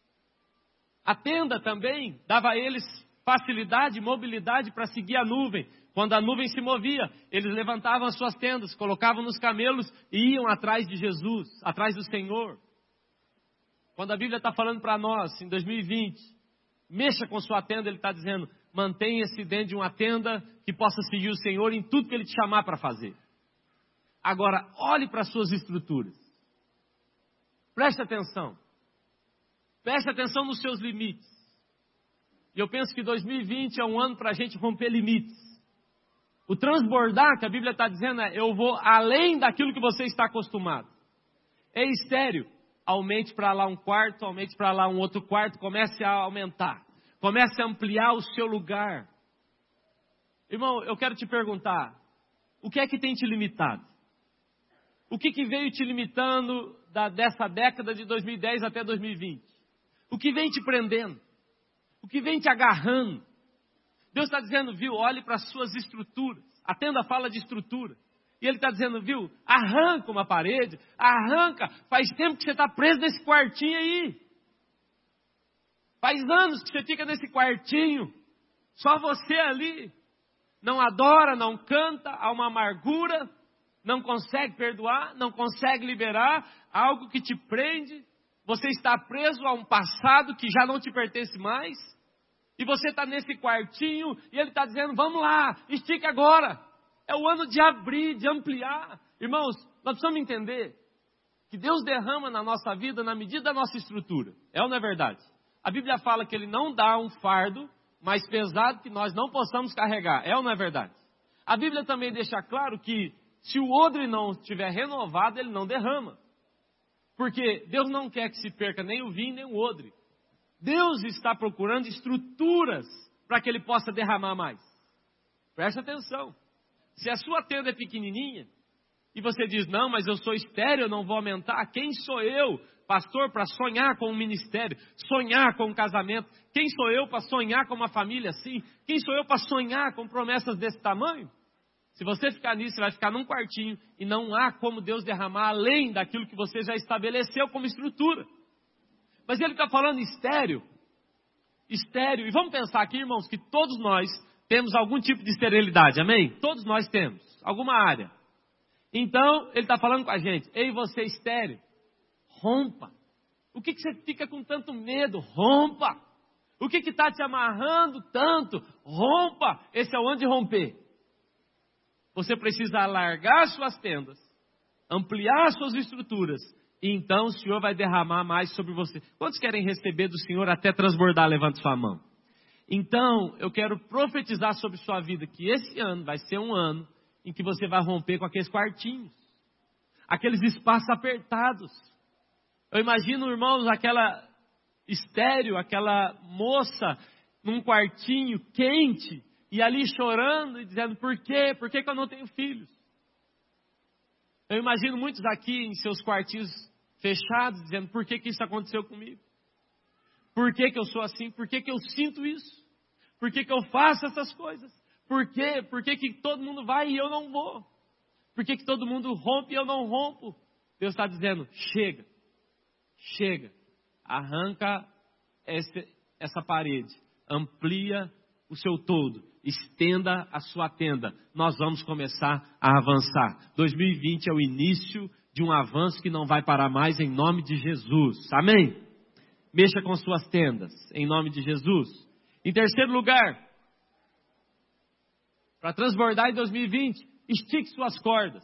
A tenda também dava a eles facilidade, mobilidade para seguir a nuvem. Quando a nuvem se movia, eles levantavam as suas tendas, colocavam nos camelos e iam atrás de Jesus, atrás do Senhor. Quando a Bíblia está falando para nós, em dois mil e vinte, mexa com sua tenda, Ele está dizendo, mantenha-se dentro de uma tenda que possa seguir o Senhor em tudo que Ele te chamar para fazer. Agora, olhe para as suas estruturas. Preste atenção. Preste atenção nos seus limites. E eu penso que dois mil e vinte é um ano para a gente romper limites. O transbordar, que a Bíblia está dizendo, é eu vou além daquilo que você está acostumado. É estéril. Aumente para lá um quarto, aumente para lá um outro quarto, comece a aumentar. Comece a ampliar o seu lugar. Irmão, eu quero te perguntar, o que é que tem te limitado? O que, que veio te limitando da, dessa década de dois mil e dez até dois mil e vinte? O que vem te prendendo? O que vem te agarrando? Deus está dizendo, viu, olhe para as suas estruturas. A tenda fala de estrutura. E Ele está dizendo, viu, arranca uma parede, arranca. Faz tempo que você está preso nesse quartinho aí. Faz anos que você fica nesse quartinho, Só você ali não adora, não canta, há uma amargura, não consegue perdoar, não consegue liberar, algo que te prende. Você está preso a um passado que já não te pertence mais. E você está nesse quartinho e ele está dizendo, vamos lá, estique agora. É o ano de abrir, de ampliar. Irmãos, nós precisamos entender que Deus derrama na nossa vida na medida da nossa estrutura. É ou não é verdade? A Bíblia fala que Ele não dá um fardo mais pesado que nós não possamos carregar. É ou não é verdade? A Bíblia também deixa claro que se o odre não estiver renovado, Ele não derrama. Porque Deus não quer que se perca nem o vinho nem o odre. Deus está procurando estruturas para que Ele possa derramar mais. Preste atenção. Se a sua tenda é pequenininha, e você diz, não, mas eu sou estéril, eu não vou aumentar. Quem sou eu, pastor, para sonhar com um ministério, sonhar com um casamento? Quem sou eu para sonhar com uma família assim? Quem sou eu para sonhar com promessas desse tamanho? Se você ficar nisso, você vai ficar num quartinho e não há como Deus derramar além daquilo que você já estabeleceu como estrutura. Mas Ele está falando estéril, estéril. E vamos pensar aqui, irmãos, que todos nós temos algum tipo de esterilidade, amém? Todos nós temos, alguma área. Então, Ele está falando com a gente, ei você estéril, rompa. O que, que você fica com tanto medo? Rompa. O que está te amarrando tanto? Rompa. Esse é o ano de romper. Você precisa alargar suas tendas, ampliar suas estruturas, e então o Senhor vai derramar mais sobre você. Quantos querem receber do Senhor até transbordar? Levante sua mão. Então, eu quero profetizar sobre sua vida que esse ano vai ser um ano em que você vai romper com aqueles quartinhos, aqueles espaços apertados. Eu imagino, irmãos, aquela estéril, aquela moça num quartinho quente, e ali chorando e dizendo, por quê? Por que que eu não tenho filhos? Eu imagino muitos aqui em seus quartinhos fechados, dizendo, por que que isso aconteceu comigo? Por que que eu sou assim? Por que que eu sinto isso? Por que que eu faço essas coisas? Por quê? Por que que todo mundo vai e eu não vou? Por que que todo mundo rompe e eu não rompo? Deus está dizendo, chega, chega, arranca esse, essa parede, amplia o seu todo, estenda a sua tenda. Nós vamos começar a avançar. dois mil e vinte é o início de um avanço que não vai parar mais em nome de Jesus. Amém? Mexa com suas tendas, em nome de Jesus. Em terceiro lugar, para transbordar em dois mil e vinte, estique suas cordas.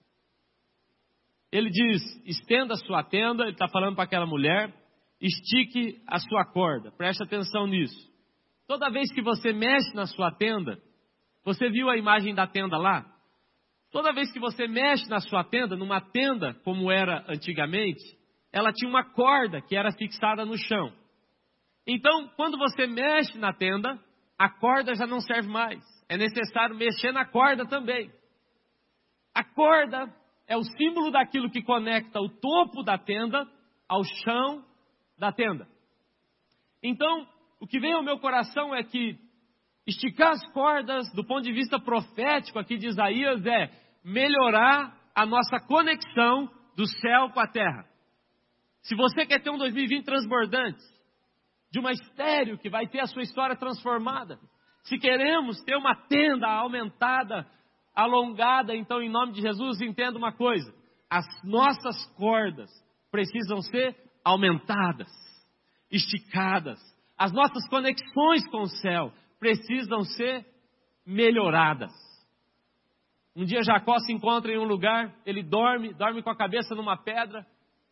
Ele diz, estenda a sua tenda, ele está falando para aquela mulher, estique a sua corda. Preste atenção nisso. Toda vez que você mexe na sua tenda, você viu a imagem da tenda lá? Toda vez que você mexe na sua tenda, numa tenda como era antigamente, ela tinha uma corda que era fixada no chão. Então, quando você mexe na tenda, a corda já não serve mais. É necessário mexer na corda também. A corda é o símbolo daquilo que conecta o topo da tenda ao chão da tenda. Então, o que vem ao meu coração é que esticar as cordas, do ponto de vista profético aqui de Isaías, é melhorar a nossa conexão do céu com a terra. Se você quer ter um dois mil e vinte transbordante, de uma estéril que vai ter a sua história transformada, se queremos ter uma tenda aumentada, alongada, então em nome de Jesus, entenda uma coisa, as nossas cordas precisam ser aumentadas, esticadas, as nossas conexões com o céu precisam ser melhoradas. Um dia Jacó se encontra em um lugar, ele dorme, dorme com a cabeça numa pedra,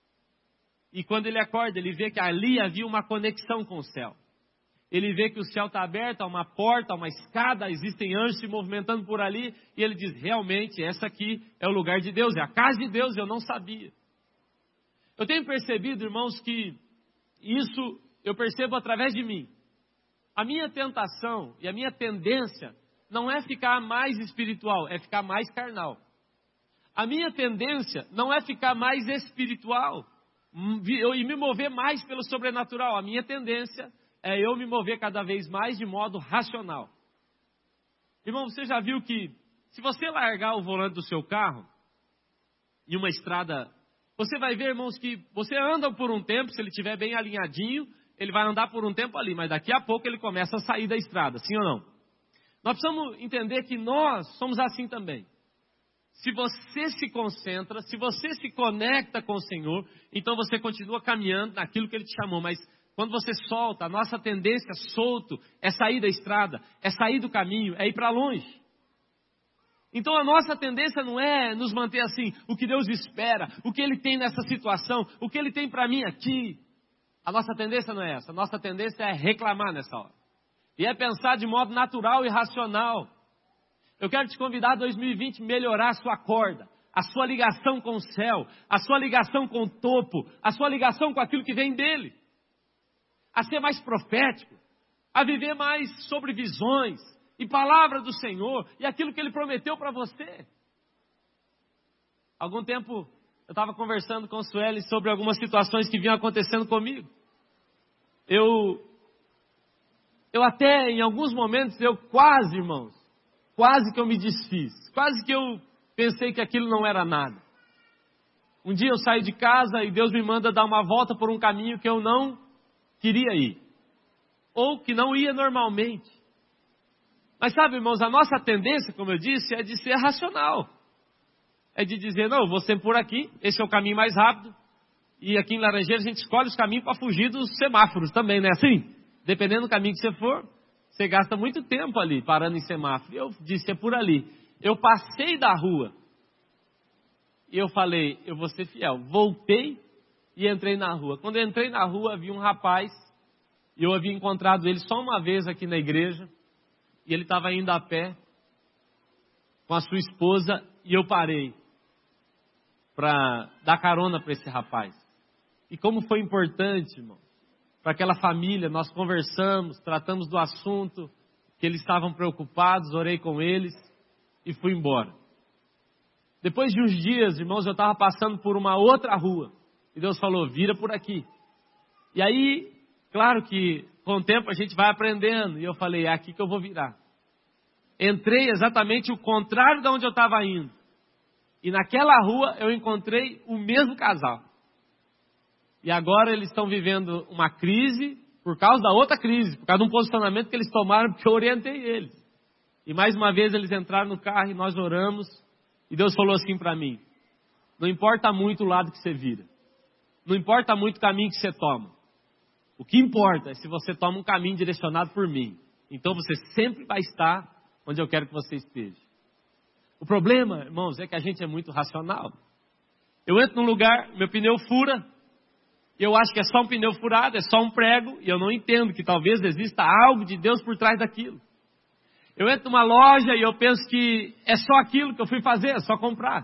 e quando ele acorda, ele vê que ali havia uma conexão com o céu. Ele vê que o céu está aberto, há uma porta, há uma escada, existem anjos se movimentando por ali, e ele diz, realmente, essa aqui é o lugar de Deus, é a casa de Deus, eu não sabia. Eu tenho percebido, irmãos, que isso eu percebo através de mim. A minha tentação e a minha tendência não é ficar mais espiritual, é ficar mais carnal. A minha tendência não é ficar mais espiritual e me mover mais pelo sobrenatural. A minha tendência é eu me mover cada vez mais de modo racional. Irmão, você já viu que se você largar o volante do seu carro em uma estrada, você vai ver, irmãos, que você anda por um tempo, se ele estiver bem alinhadinho, ele vai andar por um tempo ali, mas daqui a pouco ele começa a sair da estrada, sim ou não? Nós precisamos entender que nós somos assim também. Se você se concentra, se você se conecta com o Senhor, então você continua caminhando naquilo que Ele te chamou. Mas quando você solta, a nossa tendência solto é sair da estrada, é sair do caminho, é ir para longe. Então a nossa tendência não é nos manter assim, o que Deus espera, o que Ele tem nessa situação, o que Ele tem para mim aqui. A nossa tendência não é essa, a nossa tendência é reclamar nessa hora. E é pensar de modo natural e racional. Eu quero te convidar a dois mil e vinte melhorar a sua corda, a sua ligação com o céu, a sua ligação com o topo, a sua ligação com aquilo que vem dele. A ser mais profético, a viver mais sobre visões e palavra do Senhor e aquilo que Ele prometeu para você. Algum tempo eu estava conversando com o Sueli sobre algumas situações que vinham acontecendo comigo. Eu, eu até em alguns momentos, eu quase, irmãos, quase que eu me desfiz, quase que eu pensei que aquilo não era nada. Um dia eu saí de casa e Deus me manda dar uma volta por um caminho que eu não queria ir, ou que não ia normalmente. Mas sabe, irmãos, a nossa tendência, como eu disse, é de ser racional. É de dizer, não, eu vou sempre por aqui, esse é o caminho mais rápido. E aqui em Laranjeira a gente escolhe os caminhos para fugir dos semáforos também, não é assim? Dependendo do caminho que você for, você gasta muito tempo ali, parando em semáforo. Eu disse, é por ali. Eu passei da rua. E eu falei, eu vou ser fiel. Voltei e entrei na rua. Quando eu entrei na rua, vi um rapaz. E eu havia encontrado ele só uma vez aqui na igreja. E ele estava indo a pé com a sua esposa. E eu parei para dar carona para esse rapaz. E como foi importante, irmão. Para aquela família, nós conversamos, tratamos do assunto, que eles estavam preocupados, orei com eles e fui embora. Depois de uns dias, irmãos, eu estava passando por uma outra rua e Deus falou, vira por aqui. E aí, claro que com o tempo a gente vai aprendendo e eu falei, é aqui que eu vou virar. Entrei exatamente o contrário de onde eu estava indo e naquela rua eu encontrei o mesmo casal. E agora eles estão vivendo uma crise por causa da outra crise, por causa de um posicionamento que eles tomaram, porque eu orientei eles. E mais uma vez eles entraram no carro e nós oramos. E Deus falou assim para mim, não importa muito o lado que você vira. Não importa muito o caminho que você toma. O que importa é se você toma um caminho direcionado por mim. Então você sempre vai estar onde eu quero que você esteja. O problema, irmãos, é que a gente é muito racional. Eu entro num lugar, meu pneu fura. Eu acho que é só um pneu furado, é só um prego, e eu não entendo que talvez exista algo de Deus por trás daquilo. Eu entro numa loja e eu penso que é só aquilo que eu fui fazer, é só comprar.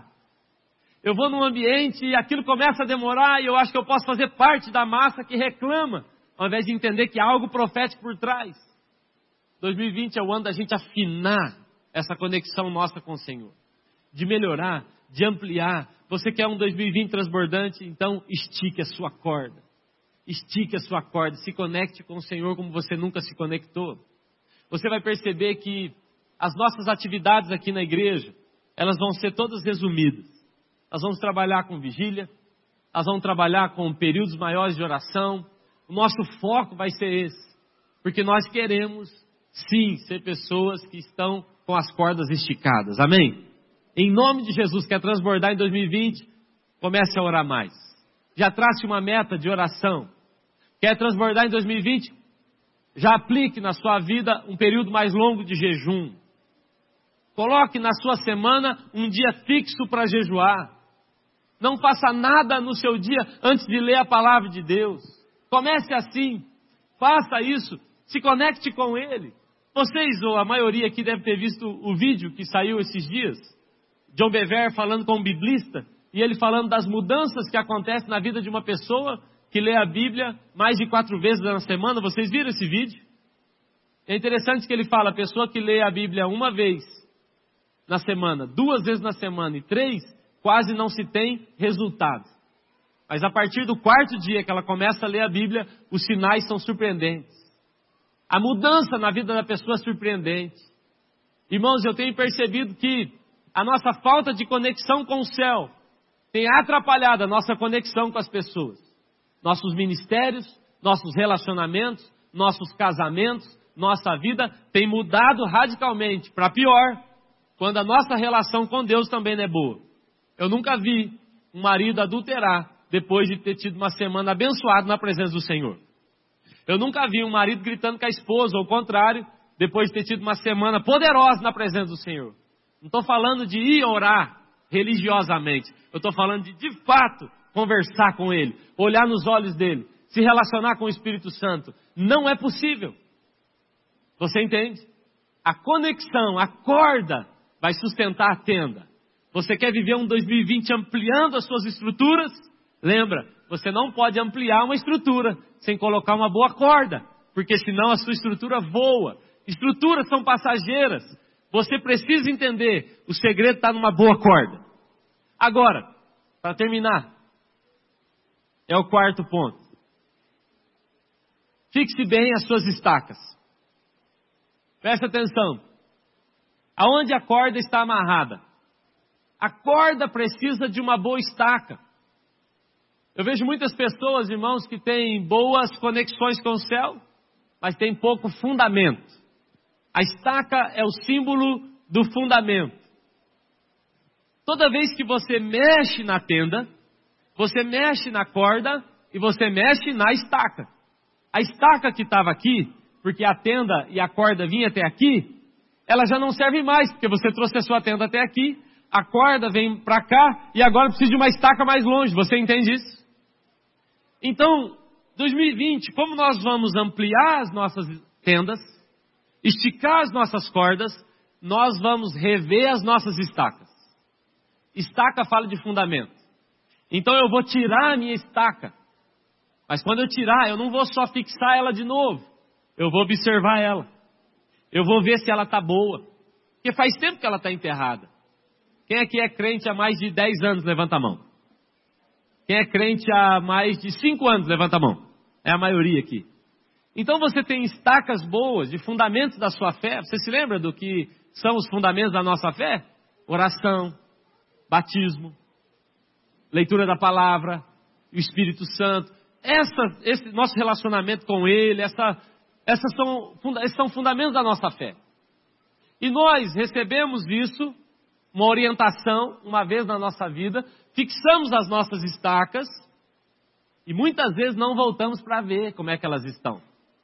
Eu vou num ambiente e aquilo começa a demorar e eu acho que eu posso fazer parte da massa que reclama, ao invés de entender que há algo profético por trás. dois mil e vinte é o ano da gente afinar essa conexão nossa com o Senhor. De melhorar, de ampliar. Você quer um dois mil e vinte transbordante? Então estique a sua corda. Estique a sua corda. Se conecte com o Senhor como você nunca se conectou. Você vai perceber que as nossas atividades aqui na igreja, elas vão ser todas resumidas. Nós vamos trabalhar com vigília. Nós vamos trabalhar com períodos maiores de oração. O nosso foco vai ser esse. Porque nós queremos, sim, ser pessoas que estão com as cordas esticadas. Amém? Em nome de Jesus, quer transbordar em dois mil e vinte? Comece a orar mais. Já trace uma meta de oração. Quer transbordar em dois mil e vinte? Já aplique na sua vida um período mais longo de jejum. Coloque na sua semana um dia fixo para jejuar. Não faça nada no seu dia antes de ler a palavra de Deus. Comece assim. Faça isso. Se conecte com Ele. Vocês, ou a maioria aqui deve ter visto o vídeo que saiu esses dias. John Bevere falando com um biblista, e ele falando das mudanças que acontecem na vida de uma pessoa que lê a Bíblia mais de quatro vezes na semana. Vocês viram esse vídeo? É interessante que ele fala, a pessoa que lê a Bíblia uma vez na semana, duas vezes na semana e três, quase não se tem resultado. Mas a partir do quarto dia que ela começa a ler a Bíblia, os sinais são surpreendentes. A mudança na vida da pessoa é surpreendente. Irmãos, eu tenho percebido que a nossa falta de conexão com o céu tem atrapalhado a nossa conexão com as pessoas. Nossos ministérios, nossos relacionamentos, nossos casamentos, nossa vida tem mudado radicalmente para pior, quando a nossa relação com Deus também não é boa. Eu nunca vi um marido adulterar depois de ter tido uma semana abençoada na presença do Senhor. Eu nunca vi um marido gritando com a esposa, ou o contrário, depois de ter tido uma semana poderosa na presença do Senhor. Não estou falando de ir orar religiosamente. Eu estou falando de, de fato, conversar com Ele, olhar nos olhos dEle, se relacionar com o Espírito Santo. Não é possível. Você entende? A conexão, a corda vai sustentar a tenda. Você quer viver um dois mil e vinte ampliando as suas estruturas? Lembra, você não pode ampliar uma estrutura sem colocar uma boa corda, porque senão a sua estrutura voa. Estruturas são passageiras. Você precisa entender, o segredo está numa boa corda. Agora, para terminar, é o quarto ponto. Fixe bem as suas estacas. Presta atenção. Aonde a corda está amarrada? A corda precisa de uma boa estaca. Eu vejo muitas pessoas, irmãos, que têm boas conexões com o céu, mas têm pouco fundamento. A estaca é o símbolo do fundamento. Toda vez que você mexe na tenda, você mexe na corda e você mexe na estaca. A estaca que estava aqui, porque a tenda e a corda vinham até aqui, ela já não serve mais, porque você trouxe a sua tenda até aqui, a corda vem para cá e agora precisa de uma estaca mais longe. Você entende isso? Então, dois mil e vinte, como nós vamos ampliar as nossas tendas, esticar as nossas cordas, nós vamos rever as nossas estacas. Estaca fala de fundamento. Então eu vou tirar a minha estaca. Mas quando eu tirar, eu não vou só fixar ela de novo. Eu vou observar ela. Eu vou ver se ela está boa. Porque faz tempo que ela está enterrada. Quem aqui é crente há mais de dez anos, levanta a mão. Quem é crente há mais de cinco anos, levanta a mão. É a maioria aqui. Então você tem estacas boas de fundamentos da sua fé. Você se lembra do que são os fundamentos da nossa fé? Oração, batismo, leitura da palavra, o Espírito Santo. Essa, esse nosso relacionamento com Ele, essa, essas são, esses são fundamentos da nossa fé. E nós recebemos isso, uma orientação, uma vez na nossa vida, fixamos as nossas estacas e muitas vezes não voltamos para ver como é que elas estão.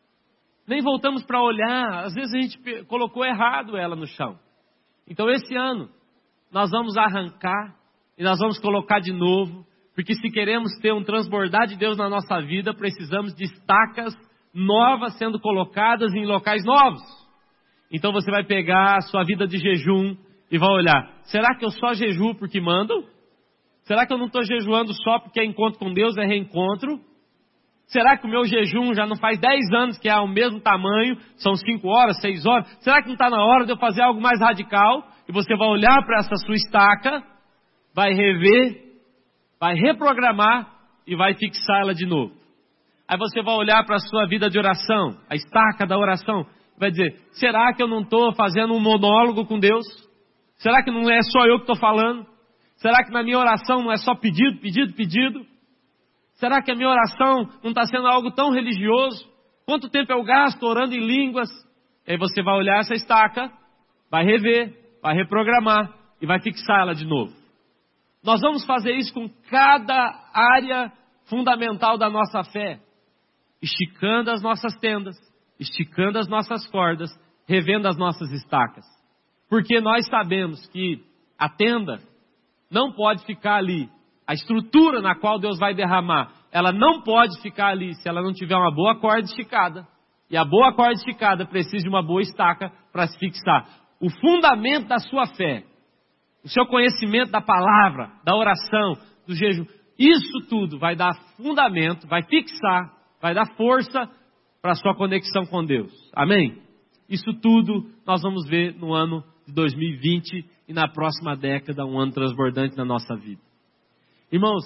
Nem voltamos para olhar, às vezes a gente colocou errado ela no chão. Então esse ano, nós vamos arrancar e nós vamos colocar de novo, porque se queremos ter um transbordar de Deus na nossa vida, precisamos de estacas novas sendo colocadas em locais novos. Então você vai pegar a sua vida de jejum e vai olhar, será que eu só jejuo porque mando? Será que eu não estou jejuando só porque é encontro com Deus, é reencontro? Será que o meu jejum já não faz dez anos que é o mesmo tamanho, são cinco horas, seis horas? Será que não está na hora de eu fazer algo mais radical? E você vai olhar para essa sua estaca, vai rever, vai reprogramar e vai fixar ela de novo. Aí você vai olhar para a sua vida de oração, a estaca da oração, vai dizer, será que eu não estou fazendo um monólogo com Deus? Será que não é só eu que estou falando? Será que na minha oração não é só pedido, pedido, pedido? Será que a minha oração não está sendo algo tão religioso? Quanto tempo eu gasto orando em línguas? Aí você vai olhar essa estaca, vai rever, vai reprogramar e vai fixar ela de novo. Nós vamos fazer isso com cada área fundamental da nossa fé. Esticando as nossas tendas, esticando as nossas cordas, revendo as nossas estacas. Porque nós sabemos que a tenda não pode ficar ali. A estrutura na qual Deus vai derramar, ela não pode ficar ali se ela não tiver uma boa corda esticada. E a boa corda esticada precisa de uma boa estaca para se fixar. O fundamento da sua fé, o seu conhecimento da palavra, da oração, do jejum, isso tudo vai dar fundamento, vai fixar, vai dar força para a sua conexão com Deus. Amém? Isso tudo nós vamos ver no ano de dois mil e vinte e na próxima década, um ano transbordante na nossa vida. Irmãos,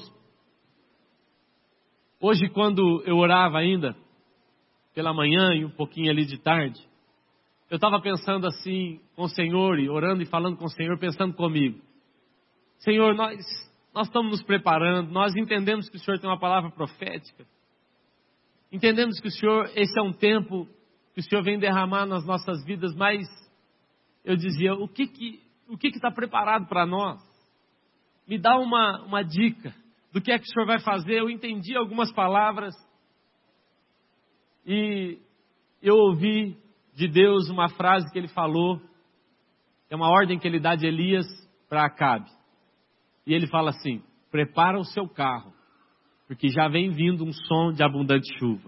hoje quando eu orava ainda, pela manhã e um pouquinho ali de tarde, eu estava pensando assim com o Senhor, e orando e falando com o Senhor, pensando comigo. Senhor, nós, nós estamos nos preparando, nós entendemos que o Senhor tem uma palavra profética. Entendemos que o Senhor, esse é um tempo que o Senhor vem derramar nas nossas vidas, mas eu dizia, o que que o que está preparado para nós? Me dá uma, uma dica do que é que o Senhor vai fazer. Eu entendi algumas palavras e eu ouvi de Deus uma frase que Ele falou, é uma ordem que Ele dá de Elias para Acabe. E Ele fala assim, prepara o seu carro, porque já vem vindo um som de abundante chuva.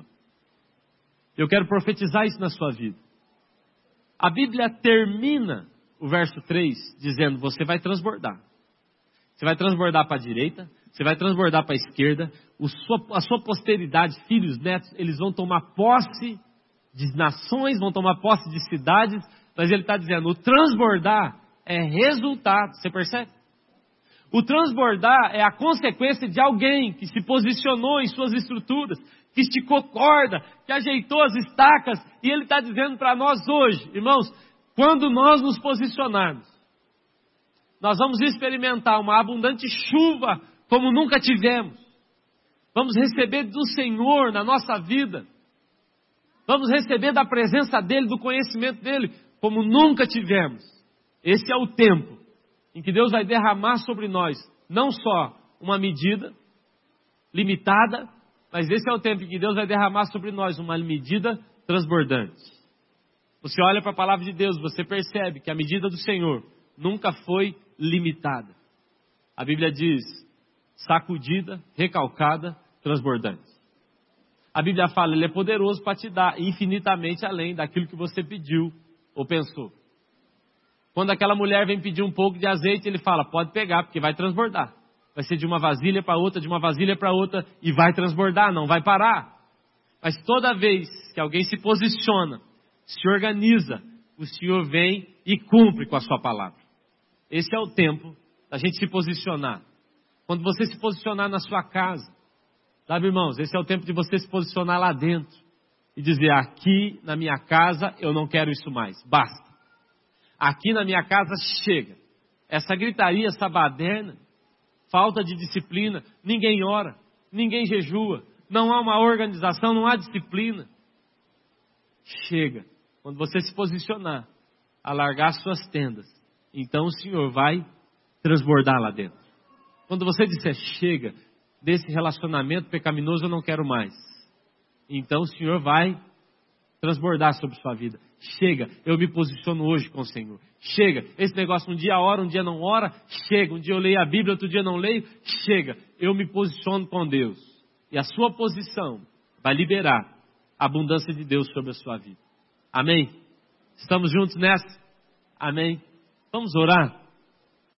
Eu quero profetizar isso na sua vida. A Bíblia termina o verso três dizendo, você vai transbordar. Você vai transbordar para a direita, você vai transbordar para a esquerda, o sua, a sua posteridade, filhos, netos, eles vão tomar posse de nações, vão tomar posse de cidades, mas ele está dizendo, o transbordar é resultado, você percebe? O transbordar é a consequência de alguém que se posicionou em suas estruturas, que esticou corda, que ajeitou as estacas, e ele está dizendo para nós hoje, irmãos, quando nós nos posicionarmos, nós vamos experimentar uma abundante chuva como nunca tivemos. Vamos receber do Senhor na nossa vida. Vamos receber da presença dEle, do conhecimento dEle, como nunca tivemos. Esse é o tempo em que Deus vai derramar sobre nós, não só uma medida limitada, mas esse é o tempo em que Deus vai derramar sobre nós uma medida transbordante. Você olha para a palavra de Deus, você percebe que a medida do Senhor nunca foi limitada. A Bíblia diz, sacudida, recalcada, transbordante. A Bíblia fala, Ele é poderoso para te dar infinitamente além daquilo que você pediu ou pensou. Quando aquela mulher vem pedir um pouco de azeite, Ele fala, pode pegar, porque vai transbordar. Vai ser de uma vasilha para outra, de uma vasilha para outra, e vai transbordar, não vai parar. Mas toda vez que alguém se posiciona, se organiza, o Senhor vem e cumpre com a sua palavra. Esse é o tempo da gente se posicionar. Quando você se posicionar na sua casa, sabe, irmãos, esse é o tempo de você se posicionar lá dentro e dizer, aqui na minha casa eu não quero isso mais, basta. Aqui na minha casa chega. Essa gritaria, essa baderna, falta de disciplina, ninguém ora, ninguém jejua, não há uma organização, não há disciplina. Chega. Quando você se posicionar, alargar suas tendas, então o Senhor vai transbordar lá dentro. Quando você disser, chega, desse relacionamento pecaminoso eu não quero mais, então o Senhor vai transbordar sobre sua vida. Chega, eu me posiciono hoje com o Senhor. Chega, esse negócio um dia ora, um dia não ora. Chega, um dia eu leio a Bíblia, outro dia não leio. Chega, eu me posiciono com Deus. E a sua posição vai liberar a abundância de Deus sobre a sua vida. Amém? Estamos juntos nessa? Amém? Vamos orar?